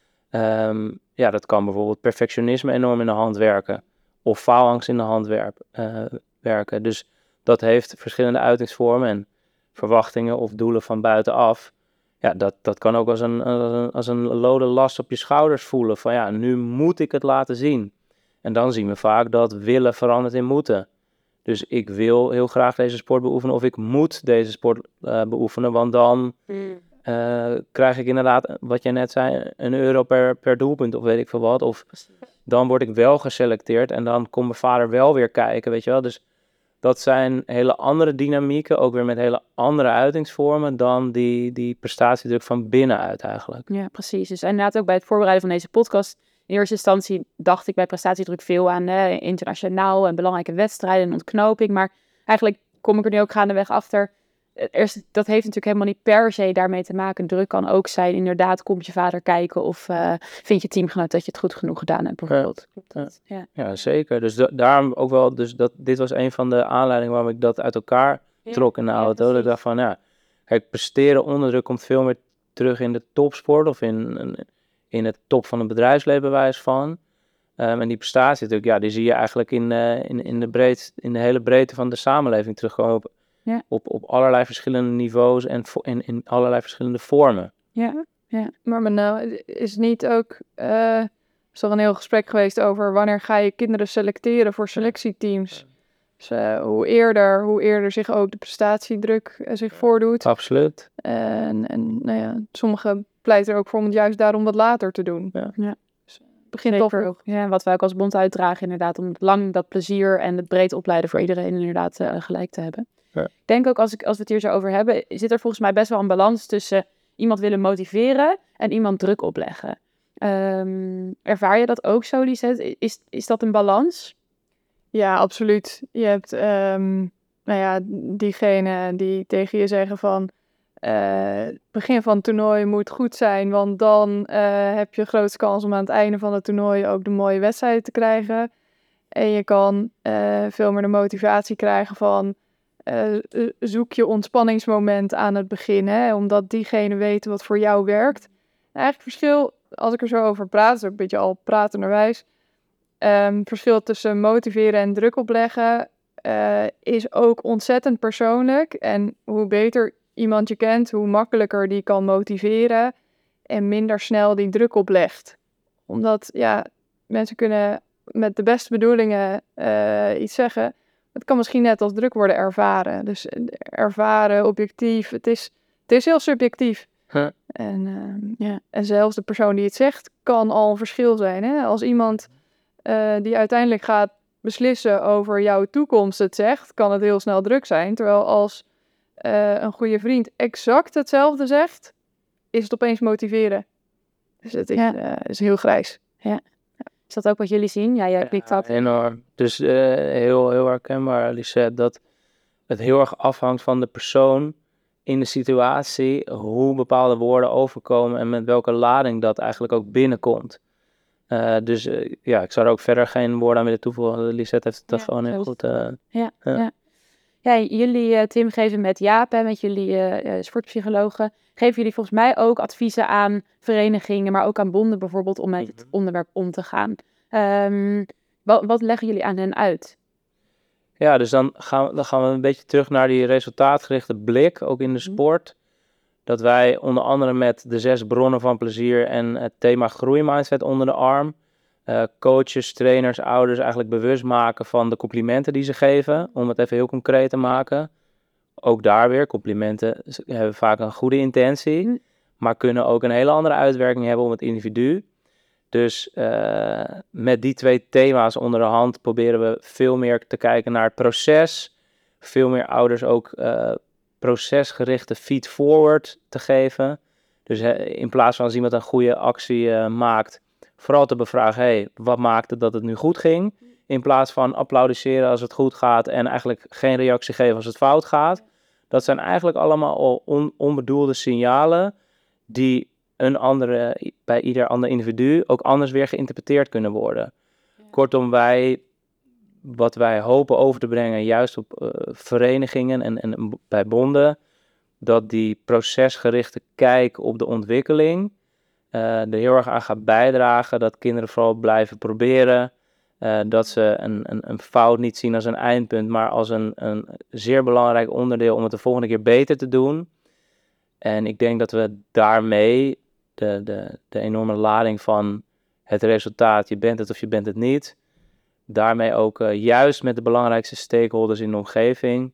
Dat kan bijvoorbeeld perfectionisme enorm in de hand werken. Of faalangst in de hand werken. Dus dat heeft verschillende uitingsvormen en verwachtingen of doelen van buitenaf. Ja, dat kan ook als een lode last op je schouders voelen. Van nu moet ik het laten zien. En dan zien we vaak dat willen verandert in moeten. Dus ik wil heel graag deze sport beoefenen of ik moet deze sport beoefenen. Want dan krijg ik inderdaad, wat jij net zei, €1 per doelpunt of weet ik veel wat. Of dan word ik wel geselecteerd en dan komt mijn vader wel weer kijken, weet je wel. Dus dat zijn hele andere dynamieken, ook weer met hele andere uitingsvormen dan die prestatiedruk van binnenuit eigenlijk. Ja, precies. Dus inderdaad ook bij het voorbereiden van deze podcast, in eerste instantie dacht ik bij prestatiedruk veel aan internationaal en belangrijke wedstrijden en ontknoping. Maar eigenlijk kom ik er nu ook gaandeweg achter. Dat heeft natuurlijk helemaal niet per se daarmee te maken. Druk kan ook zijn, inderdaad, komt je vader kijken of vindt je teamgenoot dat je het goed genoeg gedaan hebt, bijvoorbeeld. Ja, zeker. Dus daarom ook wel, dit was een van de aanleidingen waarom ik dat uit elkaar trok in de auto. Dat ik dacht van, kijk, presteren onder druk komt veel meer terug in de topsport of in het top van het bedrijfsleven bij wijze van. En die prestatie natuurlijk, die zie je eigenlijk in de hele breedte van de samenleving terugkomen op allerlei verschillende niveaus en in allerlei verschillende vormen. Ja. Maar is niet ook, er is toch een heel gesprek geweest over wanneer ga je kinderen selecteren voor selectieteams. Dus hoe eerder zich ook de prestatiedruk zich voordoet. Absoluut. En sommigen pleiten er ook voor om het juist daarom wat later te doen. Ja. Begint toch ook. Ja, wat wij ook als bond uitdragen inderdaad, om lang dat plezier en het breed opleiden voor iedereen inderdaad gelijk te hebben. Ja. Ik denk ook, als we het hier zo over hebben, zit er volgens mij best wel een balans tussen iemand willen motiveren en iemand druk opleggen. Ervaar je dat ook zo, Lisette? Is dat een balans? Ja, absoluut. Je hebt diegenen die tegen je zeggen van het begin van het toernooi moet goed zijn, want dan heb je de grootste kans om aan het einde van het toernooi ook de mooie wedstrijden te krijgen. En je kan veel meer de motivatie krijgen van zoek je ontspanningsmoment aan het begin, hè, omdat diegene weet wat voor jou werkt. Eigenlijk verschil, als ik er zo over praat, is ook een beetje al pratenderwijs. Verschil tussen motiveren en druk opleggen is ook ontzettend persoonlijk. En hoe beter iemand je kent, hoe makkelijker die kan motiveren en minder snel die druk oplegt. Omdat mensen kunnen met de beste bedoelingen iets zeggen. Het kan misschien net als druk worden ervaren. Dus ervaren, objectief, het is heel subjectief. En zelfs de persoon die het zegt kan al een verschil zijn. Hè? Als iemand die uiteindelijk gaat beslissen over jouw toekomst het zegt, kan het heel snel druk zijn. Terwijl als een goede vriend exact hetzelfde zegt, is het opeens motiveren. Dus het is heel grijs. Ja. Is dat ook wat jullie zien? Ja, jij knikt dat. Enorm. Dus heel, heel herkenbaar, Lisette, dat het heel erg afhangt van de persoon in de situatie, hoe bepaalde woorden overkomen en met welke lading dat eigenlijk ook binnenkomt. Dus ik zou er ook verder geen woorden aan willen toevoegen. Lisette heeft het gewoon heel goed. Ja, jullie, Tim, geven met Jaap, met jullie sportpsychologen, geven jullie volgens mij ook adviezen aan verenigingen, maar ook aan bonden bijvoorbeeld, om met het onderwerp om te gaan. Wat leggen jullie aan hen uit? Ja, dus dan gaan we een beetje terug naar die resultaatgerichte blik, ook in de sport. Dat wij onder andere met de 6 bronnen van plezier en het thema groeimindset onder de arm, coaches, trainers, ouders eigenlijk bewust maken van de complimenten die ze geven, om het even heel concreet te maken. Ook daar weer, complimenten hebben vaak een goede intentie, maar kunnen ook een hele andere uitwerking hebben op het individu. Dus met die 2 thema's onder de hand proberen we veel meer te kijken naar het proces. Veel meer ouders ook procesgerichte feed-forward te geven. Dus in plaats van als iemand een goede actie maakt, vooral te bevragen, wat maakte dat het nu goed ging? In plaats van applaudisseren als het goed gaat en eigenlijk geen reactie geven als het fout gaat. Dat zijn eigenlijk allemaal al onbedoelde signalen die bij ieder ander individu ook anders weer geïnterpreteerd kunnen worden. Ja. Kortom, wat wij hopen over te brengen, juist op verenigingen en bij bonden, dat die procesgerichte kijk op de ontwikkeling er heel erg aan gaat bijdragen, dat kinderen vooral blijven proberen, dat ze een fout niet zien als een eindpunt, maar als een zeer belangrijk onderdeel om het de volgende keer beter te doen. En ik denk dat we daarmee de enorme lading van het resultaat, je bent het of je bent het niet, daarmee ook juist met de belangrijkste stakeholders in de omgeving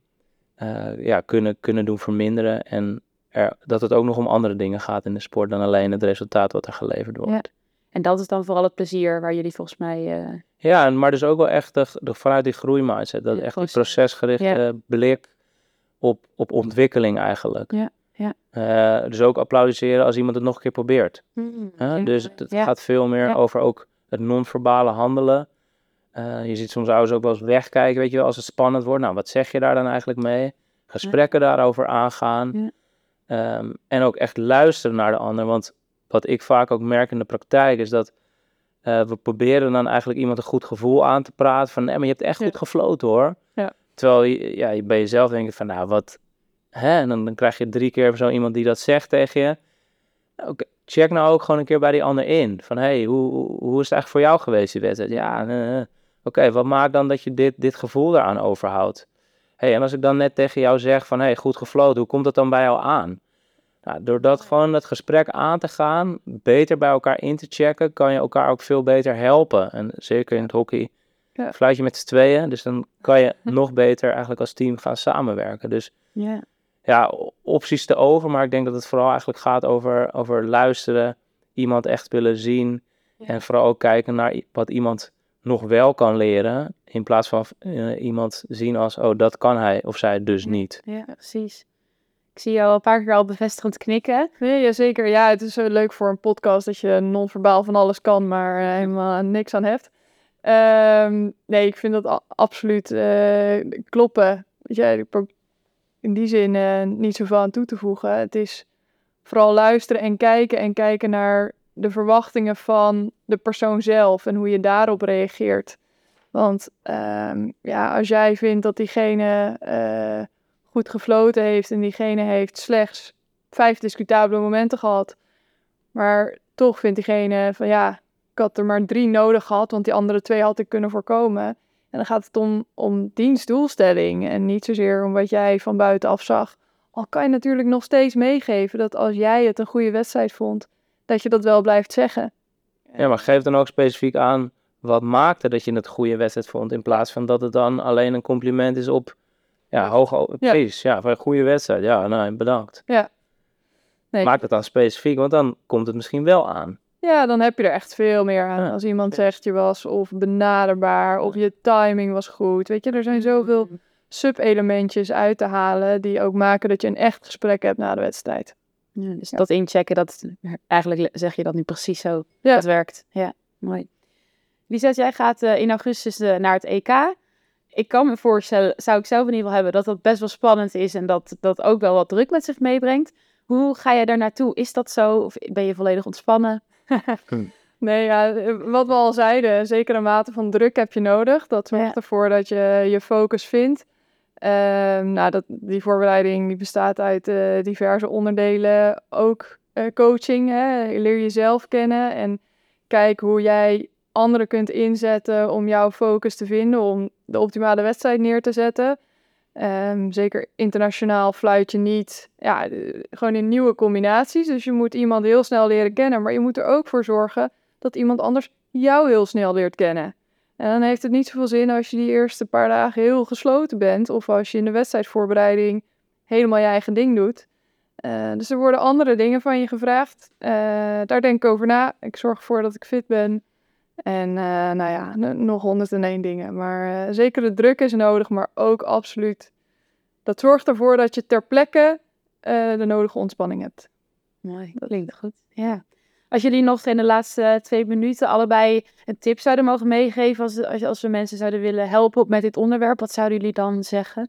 kunnen doen verminderen. En dat het ook nog om andere dingen gaat in de sport dan alleen het resultaat wat er geleverd wordt. Ja. En dat is dan vooral het plezier waar jullie volgens mij... Ja, maar dus ook wel echt vanuit die groeimindset, dat echt die procesgerichte blik op ontwikkeling eigenlijk. Ja. Ja. Dus ook applaudisseren als iemand het nog een keer probeert. Dus het gaat veel meer over ook het non-verbale handelen. Je ziet soms ouders ook wel eens wegkijken, weet je wel, als het spannend wordt. Nou, wat zeg je daar dan eigenlijk mee? Gesprekken daarover aangaan. Ja. En ook echt luisteren naar de ander. Want wat ik vaak ook merk in de praktijk is dat we proberen dan eigenlijk iemand een goed gevoel aan te praten. Van, nee, maar je hebt echt goed gefloten hoor. Ja. Terwijl je bij jezelf denkt van, nou, wat... En dan krijg je 3 keer zo iemand die dat zegt tegen je. Okay, check nou ook gewoon een keer bij die ander in. Van, hoe is het eigenlijk voor jou geweest die wedstrijd? Ja, Oké, wat maakt dan dat je dit gevoel daaraan overhoudt? En als ik dan net tegen jou zeg van, goed gefloten, hoe komt dat dan bij jou aan? Nou, door gewoon dat gesprek aan te gaan, beter bij elkaar in te checken, kan je elkaar ook veel beter helpen. En zeker in het hockey fluit je met z'n tweeën, dus dan kan je nog beter eigenlijk als team gaan samenwerken. Dus opties te over, maar ik denk dat het vooral eigenlijk gaat over luisteren, iemand echt willen zien en vooral ook kijken naar wat iemand nog wel kan leren, in plaats van iemand zien als, dat kan hij of zij dus niet. Ja, precies. Ik zie jou al een paar keer al bevestigend knikken. Nee, jazeker. Ja, het is zo leuk voor een podcast dat je non-verbaal van alles kan, maar helemaal niks aan hebt. Nee, ik vind dat absoluut kloppen. Ik heb ook in die zin niet zoveel aan toe te voegen. Het is vooral luisteren en kijken naar de verwachtingen van de persoon zelf en hoe je daarop reageert. Want als jij vindt dat diegene goed gefloten heeft en diegene heeft slechts 5 discutabele momenten gehad. Maar toch vindt diegene van ja, ik had er maar 3 nodig gehad, want die andere 2 had ik kunnen voorkomen. En dan gaat het om dienstdoelstelling en niet zozeer om wat jij van buitenaf zag. Al kan je natuurlijk nog steeds meegeven dat als jij het een goede wedstrijd vond, dat je dat wel blijft zeggen. Ja, maar geef dan ook specifiek aan wat maakte dat je het goede wedstrijd vond, in plaats van dat het dan alleen een compliment is op hoge prijs. Ja, voor een goede wedstrijd. Ja, nou, bedankt. Ja. Nee. Maak het dan specifiek, want dan komt het misschien wel aan. Ja, dan heb je er echt veel meer aan. Ja. Als iemand zegt je was of benaderbaar of je timing was goed. Weet je, er zijn zoveel sub-elementjes uit te halen die ook maken dat je een echt gesprek hebt na de wedstrijd. Ja, dus dat inchecken, eigenlijk zeg je dat nu precies zo. Ja. Dat werkt. Ja, mooi. Lisette, jij gaat in augustus naar het EK. Ik kan me voorstellen, zou ik zelf in ieder geval hebben, dat dat best wel spannend is en dat ook wel wat druk met zich meebrengt. Hoe ga je daar naartoe? Is dat zo? Of ben je volledig ontspannen? Nee, ja, wat we al zeiden, een zekere mate van druk heb je nodig. Dat zorgt ervoor dat je je focus vindt. Die voorbereiding die bestaat uit diverse onderdelen. Ook coaching, hè? Leer jezelf kennen en kijk hoe jij anderen kunt inzetten om jouw focus te vinden, om de optimale wedstrijd neer te zetten. Zeker internationaal fluit je niet, gewoon in nieuwe combinaties. Dus je moet iemand heel snel leren kennen, maar je moet er ook voor zorgen dat iemand anders jou heel snel leert kennen. En dan heeft het niet zoveel zin als je die eerste paar dagen heel gesloten bent, of als je in de wedstrijdvoorbereiding helemaal je eigen ding doet. Dus er worden andere dingen van je gevraagd. Daar denk ik over na. Ik zorg ervoor dat ik fit ben. En nog 101 dingen. Maar zeker de druk is nodig, maar ook absoluut. Dat zorgt ervoor dat je ter plekke de nodige ontspanning hebt. Mooi, dat klinkt goed. Ja. Als jullie nog in de laatste 2 minuten allebei een tip zouden mogen meegeven, als we mensen zouden willen helpen met dit onderwerp, wat zouden jullie dan zeggen?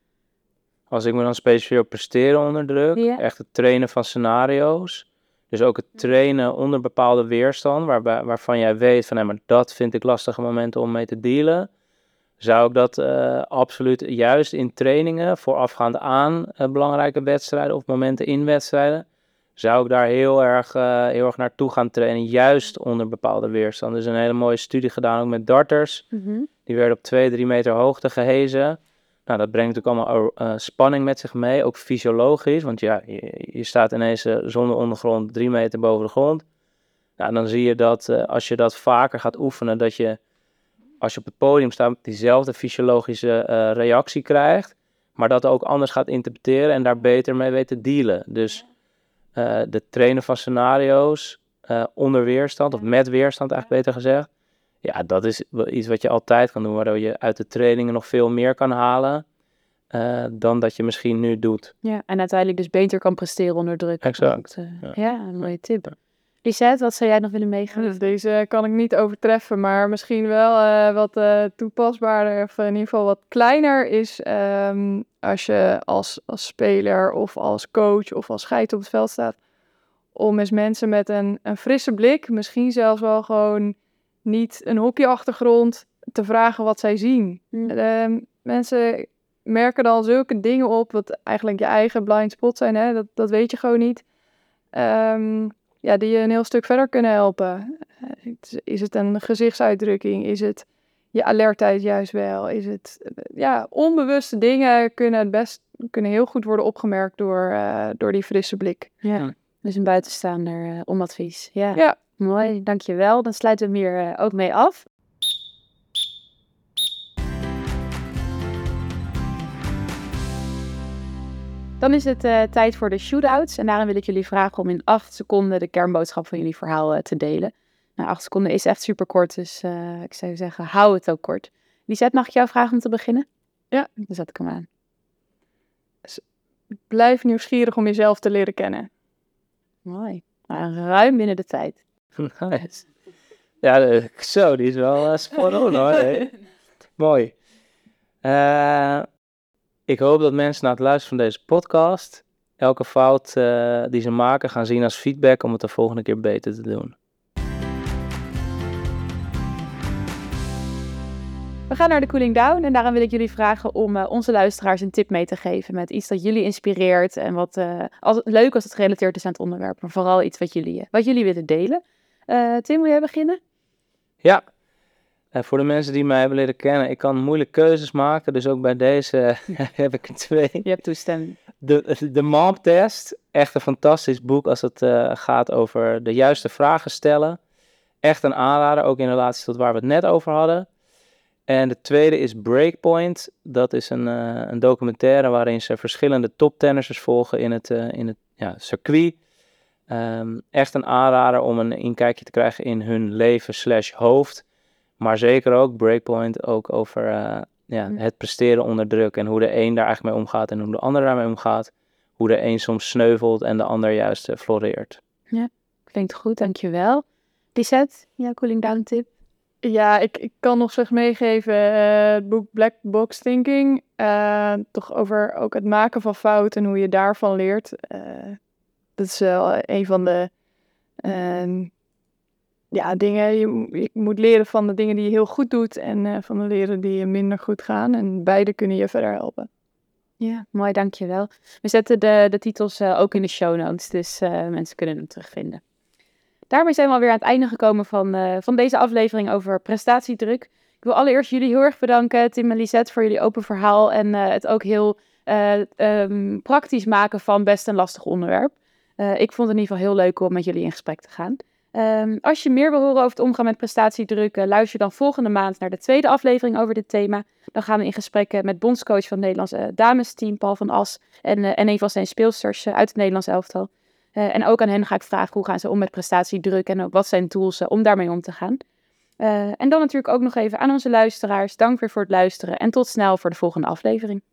Als ik me dan specifiek op presteren onder druk, echt het trainen van scenario's. Dus ook het trainen onder bepaalde weerstand, waarvan jij weet van, maar dat vind ik lastige momenten om mee te dealen. Zou ik dat absoluut juist in trainingen, voorafgaand aan belangrijke wedstrijden of momenten in wedstrijden, zou ik daar heel erg naartoe gaan trainen, juist onder bepaalde weerstand. Er is een hele mooie studie gedaan ook met darters. Mm-hmm. Die werden op 2-3 meter hoogte gehezen. Nou, dat brengt natuurlijk allemaal spanning met zich mee, ook fysiologisch. Want ja, je staat ineens zonder ondergrond 3 meter boven de grond. Nou, dan zie je dat als je dat vaker gaat oefenen, dat je, als je op het podium staat, diezelfde fysiologische reactie krijgt. Maar dat ook anders gaat interpreteren en daar beter mee weet te dealen. Dus de trainen van scenario's onder weerstand, of met weerstand eigenlijk beter gezegd. Ja, dat is iets wat je altijd kan doen, waardoor je uit de trainingen nog veel meer kan halen dan dat je misschien nu doet. Ja, en uiteindelijk dus beter kan presteren onder druk. Exact. Een mooie tip. Lisette, wat zou jij nog willen meegeven? Deze kan ik niet overtreffen, maar misschien wel wat toepasbaarder, of in ieder geval wat kleiner is als je als speler of als coach of als scheids op het veld staat, om eens mensen met een frisse blik, misschien zelfs wel gewoon niet een hockeyachtergrond, te vragen wat zij zien. Mensen merken dan zulke dingen op, wat eigenlijk je eigen blind spot zijn, hè? Dat weet je gewoon niet. Die je een heel stuk verder kunnen helpen. Is het een gezichtsuitdrukking? Is het je alertheid juist wel? Is het, onbewuste dingen kunnen heel goed worden opgemerkt door die frisse blik. Ja, dus een buitenstaander om advies. Ja. Mooi, dankjewel. Dan sluiten we hem hier ook mee af. Dan is het tijd voor de shootouts. En daarin wil ik jullie vragen om in 8 seconden de kernboodschap van jullie verhaal te delen. Nou, 8 seconden is echt super kort, dus ik zou zeggen, hou het ook kort. Lisette, mag ik jou vragen om te beginnen? Ja. Dan zet ik hem aan. Blijf nieuwsgierig om jezelf te leren kennen. Mooi. Nou, ruim binnen de tijd. Nice. Ja, die is wel spot on hoor. Hey. Mooi. Ik hoop dat mensen na het luisteren van deze podcast elke fout die ze maken gaan zien als feedback om het de volgende keer beter te doen. We gaan naar de cooling down en daarom wil ik jullie vragen om onze luisteraars een tip mee te geven met iets dat jullie inspireert en wat leuk als het gerelateerd is aan het onderwerp, maar vooral iets wat jullie willen delen. Tim, wil jij beginnen? Ja, voor de mensen die mij hebben leren kennen, ik kan moeilijk keuzes maken, dus ook bij deze heb ik er 2. Je hebt toestemming. De Mom-test, echt een fantastisch boek als het gaat over de juiste vragen stellen. Echt een aanrader, ook in relatie tot waar we het net over hadden. En de tweede is Breakpoint. Dat is een documentaire waarin ze verschillende toptennissers volgen in het circuit. Echt een aanrader om een inkijkje te krijgen in hun leven / hoofd. Maar zeker ook Breakpoint, ook over het presteren onder druk. En hoe de een daar eigenlijk mee omgaat en hoe de ander daarmee omgaat. Hoe de een soms sneuvelt en de ander juist floreert. Ja, klinkt goed, dankjewel. Lisette, jouw cooling down tip? Ja, ik kan nog slechts meegeven het boek Black Box Thinking. Toch over ook het maken van fouten en hoe je daarvan leert. Dat is wel een van de dingen. Je moet leren van de dingen die je heel goed doet en van de leren die je minder goed gaan. En beide kunnen je verder helpen. Ja, mooi, dankjewel. We zetten de titels ook in de show notes, dus mensen kunnen hem terugvinden. Daarmee zijn we alweer aan het einde gekomen van deze aflevering over prestatiedruk. Ik wil allereerst jullie heel erg bedanken, Tim en Lisette, voor jullie open verhaal en het ook heel praktisch maken van best een lastig onderwerp. Ik vond het in ieder geval heel leuk om met jullie in gesprek te gaan. Als je meer wil horen over het omgaan met prestatiedruk, luister dan volgende maand naar de tweede aflevering over dit thema. Dan gaan we in gesprek met bondscoach van het Nederlandse damesteam, Paul van As, en een van zijn speelsters uit het Nederlands elftal. En ook aan hen ga ik vragen hoe gaan ze om met prestatiedruk en ook wat zijn tools om daarmee om te gaan. En dan natuurlijk ook nog even aan onze luisteraars. Dank weer voor het luisteren en tot snel voor de volgende aflevering.